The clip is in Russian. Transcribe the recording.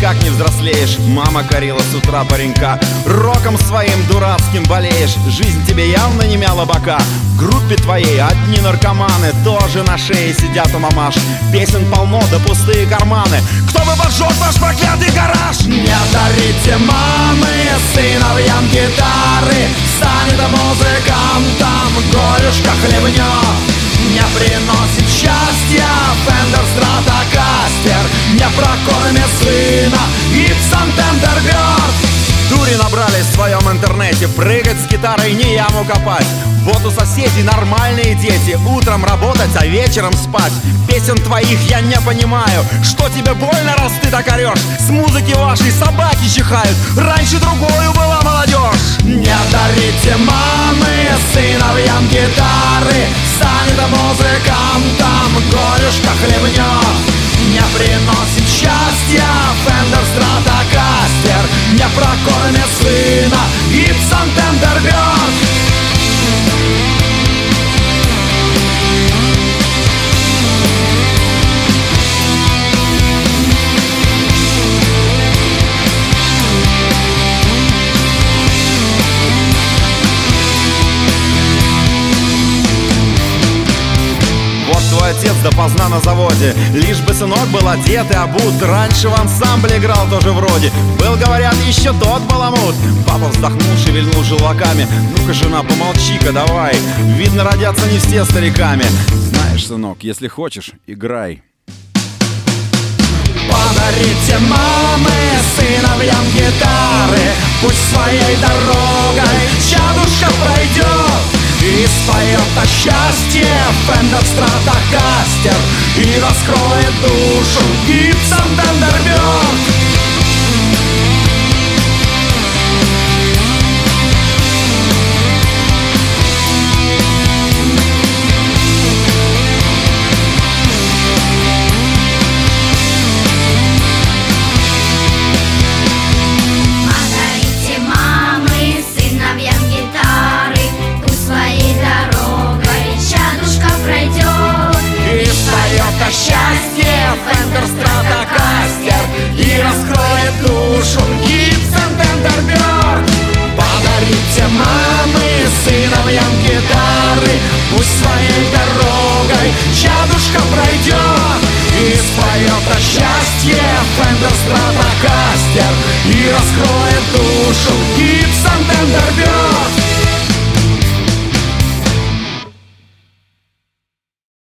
никак не взрослеешь. Мама корила с утра паренька, роком своим дурацким болеешь. Жизнь тебе явно не мяла бока. В группе твоей одни наркоманы, тоже на шее сидят у мамаш. Песен полно, да пустые карманы. Кто бы поджег ваш проклятый гараж? Не дарите мамы сыновьям гитары, станет музыкантом, горюшка хлебнет. Не приносит счастья Fender Stratocaster, не прокормит сына Gibson Thunderbird. Дури набрали в своем интернете, прыгать с гитарой не яму копать. Вот у соседей нормальные дети, утром работать, а вечером спать. Песен твоих я не понимаю, что тебе больно, раз ты так орешь? С музыки вашей собаки чихают, раньше другою была молодежь. Не дарите мамы сыновьям гитары, станет музыкантом, горюшка хлебнет. Не приносит счастья Fender Stratocaster, не прокормит сына Gibson Thunderbird. Твой отец допоздна на заводе, лишь бы сынок был одет и обут. Раньше в ансамбле играл тоже вроде, был, говорят, еще тот баламут. Папа вздохнул, шевельнул желваками. Ну-ка, жена, помолчи-ка, давай. Видно, родятся не все стариками. Знаешь, сынок, если хочешь, играй. Подарите мамы сыновьям гитары, пусть своей дорогой чадушка пройдет. И споет о счастье Fender Stratocaster, и раскроет душу Gibson Thunderbird. Счастье Fender Stratocaster, и раскроет душу Gibson Thunderbird. Подарите мамы сыновьям гитары, пусть своей дорогой чадушка пройдет. И споет о счастье Fender Stratocaster, и раскроет душу Gibson Thunderbird.